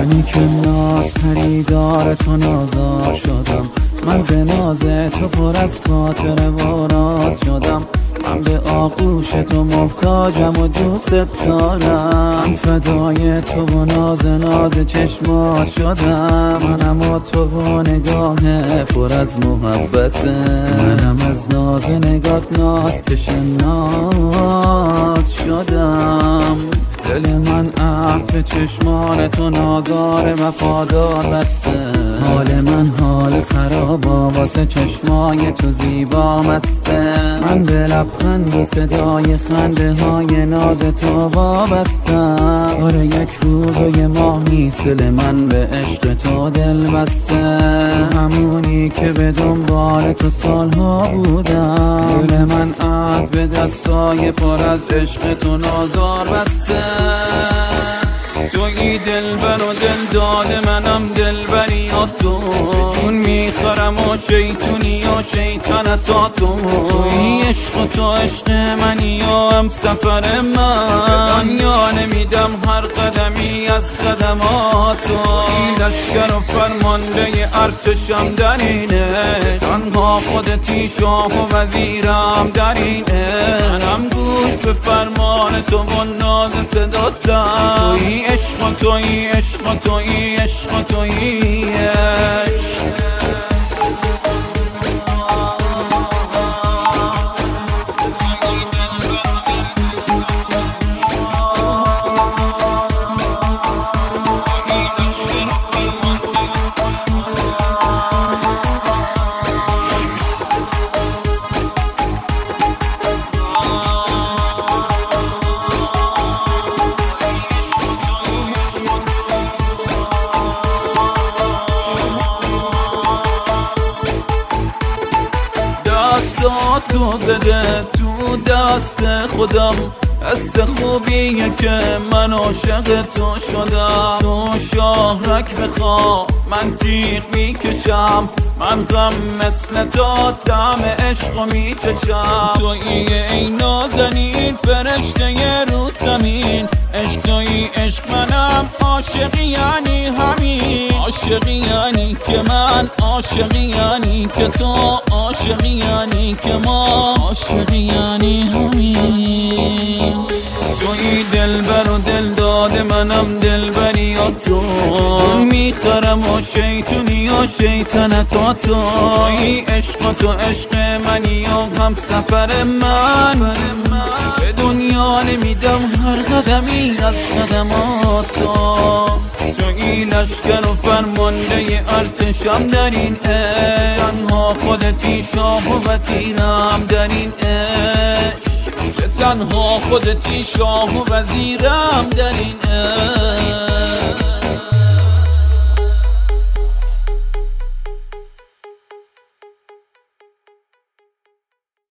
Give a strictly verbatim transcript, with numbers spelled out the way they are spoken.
منی که ناز خریدار تو نازار شدم، من به ناز تو پر از خاطره و راز شدم. من به آغوش تو محتاجم و دوست دارم، فدای تو و ناز ناز چشمات شدم. منم و تو و نگاه پر از محبته، منم از ناز نگات ناز کشن ناز شدم. دل من عهد به چشمان تو نازار وفادار بسته، حال من حال خرابا واسه چشمای تو زیبا مسته. من به لبخند و صدای خنده های ناز تو وابستم. آره یک روز و یه ماه نیست دل من به عشق تو دل بسته، همونی که به دنبال تو سالها بودم. دل من عهد به دستای پر از عشق تو نازار بسته. تویی دلبر و دل داده منم دلبری یا تو، جون میخورم و شیطونی و شیطنتا تو. تویی عشق و تو عشق منی و هم سفر من، یا نمیدم هر قدمی از قدمات تو. این لشکر و فرمانده ارتشم در اینه، تنها خودتی شاه و وزیرم در اینه. منم گوش به فرمان تو و ناز صداتم. تویی عشق و تویی عشق و تویی عشق و تویی عشق. دستاتو بده تو دست خودم، حس خوبیه که من عاشق تو شدم. تو شاهرک بخوا من تیغ میکشم، من غم مثل تو طعم عشقو میچشم. تویی ای نازنین فرشته رو زمین، عشقی عشق منم عاشقی یعنی همین. عاشقی یعنی که من، عاشقی یعنی که تو، عاشقی یعنی که ما، عاشقی یعنی همین. تویی دلبر و دل داده منم دلبری یا تو، میخرم و شیطونی و شیطنتا تو. تویی عشق و تو عشق منی و هم سفر من، به دنیا نمیدم هر قدمی از قدمات تو. تویی لشکر و فرمانده ارتشم در این عشق، تنها خودتی شاه و وزیرم در این عشق. تنها خودتی شاه و وزیرم در این عشق.